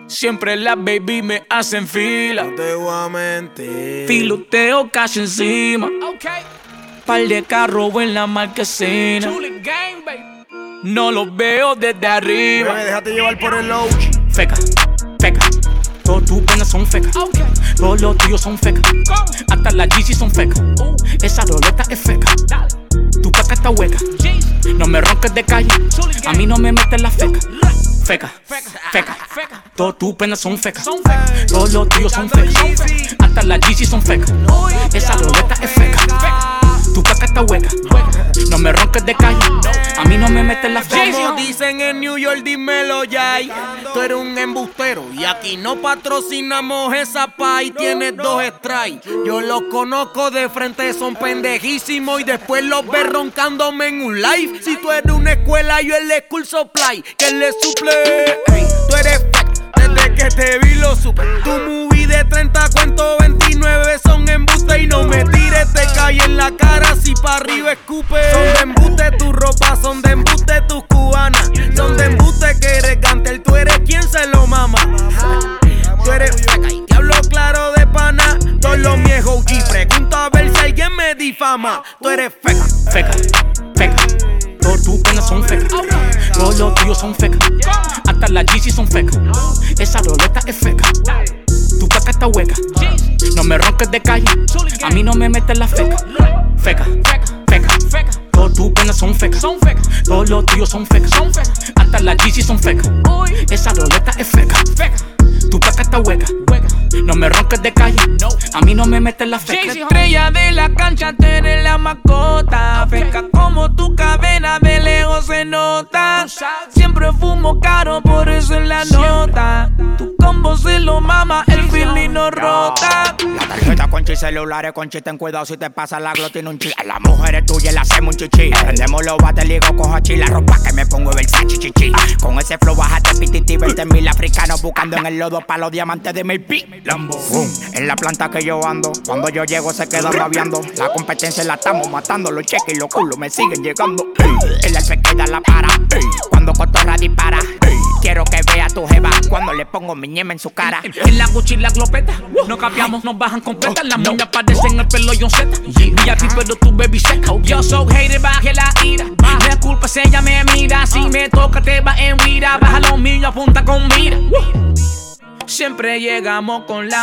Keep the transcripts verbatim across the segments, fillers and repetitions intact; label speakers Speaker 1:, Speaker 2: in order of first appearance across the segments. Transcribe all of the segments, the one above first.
Speaker 1: Siempre las baby me hacen fila.
Speaker 2: No te voy a mentir.
Speaker 1: Filoteo cash encima.
Speaker 3: Okay.
Speaker 1: Par de carros en la marquesina.
Speaker 3: Truly gang, baby.
Speaker 1: No los veo desde arriba.
Speaker 2: Bebé, déjate llevar por el low.
Speaker 1: Feca, feca. Todas tus penas son fecas.
Speaker 3: Okay.
Speaker 1: Todos los tuyos son fecas.
Speaker 3: Go.
Speaker 1: Hasta las Yeezy son fecas.
Speaker 3: Uh.
Speaker 1: Esa roleta es feca.
Speaker 3: Dale.
Speaker 1: Tu caca está hueca.
Speaker 3: Jeez.
Speaker 1: No me ronques de calle.
Speaker 3: Truly gang.
Speaker 1: A mí no me metes la feca. Feca,
Speaker 3: Feca.
Speaker 1: feca.
Speaker 3: Feca.
Speaker 1: Todas tus penas son fecas.
Speaker 3: Son fecas.
Speaker 1: Todos los tuyos son fecas.
Speaker 3: Son fecas.
Speaker 1: Hasta las Yeezy son fecas.
Speaker 3: Uy.
Speaker 1: Esa roleta es feca.
Speaker 3: Feca.
Speaker 1: Tu caca está hueca. No me ronques de calle. A mí no me metes la feca.
Speaker 2: Como dicen en New York, dímelo ya. Tú eres un embustero y aquí no patrocinamos esa pay. Tienes dos strikes. Yo los conozco de frente, son pendejísimos y después los ves roncándome en un live. Si tú eres una escuela, yo el school supply que le suple. Ey, tú eres fake, desde que te vi lo supe. Tu movie de treinta cuento veintinueve son embuste y no me tires, te cae en la cara si pa' arriba escupe. Son de embuste tu ropa, son de embuste tus cubanas, son de embuste que eres gantel, tú eres quien se lo mama. Tú eres feca y te hablo claro de pana. Todos los míos O G, pregunta a ver si alguien me difama. Tú eres feca,
Speaker 1: Feca, feca. Todas tus penas son fecas. Todos los tuyos son fecas. Hasta las Yeezy son fecas. Esa roleta es feca. Tu caca está hueca. No me ronques de calle. A mí no me metes la feca. Feca, feca, feca. Todas tus penas son fecas.
Speaker 3: Son fecas.
Speaker 1: Todos los tuyos son fecas.
Speaker 3: Son fecas.
Speaker 1: Hasta las Yeezy son fecas.
Speaker 3: Uy.
Speaker 1: Esa roleta es feca.
Speaker 3: Feca.
Speaker 1: Tu caca está hueca.
Speaker 3: Hueca.
Speaker 1: No me ronques de calle.
Speaker 3: No.
Speaker 1: A mí no me metes la feca.
Speaker 3: Jeezy,
Speaker 1: Estrella de la cancha, tú eres la mascota.
Speaker 3: Okay.
Speaker 1: Feca como tu cadena, de lejos se nota.
Speaker 3: Tú sabes.
Speaker 1: Siempre fumo caro, por eso es la nota. Tu combo se lo mama, el feeling no rota.
Speaker 4: La tarjeta con chi, celulares con chi, ten cuidado si te pasa la glow, tiene un chi. A las mujeres tuyas le hacemos un chichi. Prendemos los bates, ligo con hachi, la ropa que me pongo Versace chichi. Con ese flow bájate pititi, veinte mil africanos buscando en el lodo pa' los diamantes de mi pi. Lambo, boom, en la planta que yo ando, cuando yo llego se quedan babeando. La competencia la estamos matando, los cheques y los culos me siguen llegando. El alfe queda la para, cuando Cotorra dispara. Quiero que vea tu jeva cuando le pongo mi ñema en su cara.
Speaker 1: En la Gucci la glopeta, no cambiamos, nos bajan completas. Las moñas parecen el pelo John Z. Y a ti pero tu baby seca. Yo soy hater, baje la ira. Me culpa si ella me mira. Si me toca te va en vida. Baja los míos, apunta con mira. Siempre llegamos con la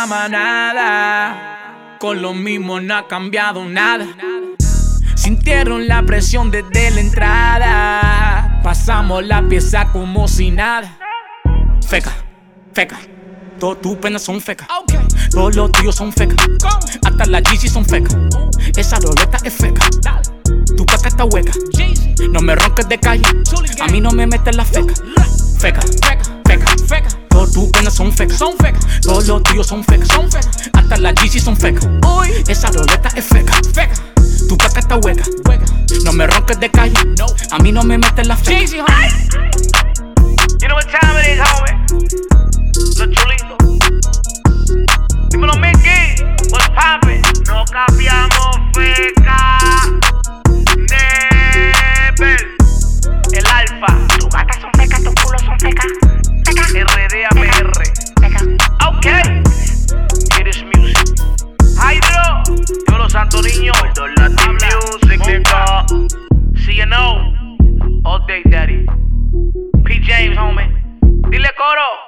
Speaker 1: manada. Con lo mismo no ha cambiado nada. Sintieron la presión desde la entrada. Pasamos la pieza como si nada. Feca, feca. Todas tus penas son fecas.
Speaker 3: Okay.
Speaker 1: Todos los tuyos son fecas.
Speaker 3: Go.
Speaker 1: Hasta las Yeezy son fecas. Esa roleta es feca.
Speaker 3: Dale.
Speaker 1: Tu caca está hueca.
Speaker 3: Jeezy.
Speaker 1: No me ronques de calle.
Speaker 3: Truly gang.
Speaker 1: A mí no me metes la feca. Feca,
Speaker 3: Feca.
Speaker 1: feca.
Speaker 3: Feca.
Speaker 1: Todas tus penas son fecas.
Speaker 3: Son fecas.
Speaker 1: Todos los tuyos son fecas.
Speaker 3: Son fecas.
Speaker 1: Hasta las Yeezy son fecas.
Speaker 3: Uy.
Speaker 1: Esa roleta es feca.
Speaker 3: Feca.
Speaker 1: Tu caca está hueca.
Speaker 3: Hueca.
Speaker 1: No me ronques de calle.
Speaker 3: No.
Speaker 1: A mí no me metes la feca.
Speaker 3: Jeezy, homie.
Speaker 5: You know what time it is, homie? Los chulitos. Dímelo, Mickey. What's poppin'? No cambiamos feca. Nebel. El alfa.
Speaker 6: Tus gatas son fecas, tus culos son fecas. Feca.
Speaker 5: R D A P R.
Speaker 6: Feca.
Speaker 5: Okay. It is music. Hydro. Dímelo, Santo Niño. Latin music, nigga. C N O. All day, daddy. P. James, homie. Dile coro.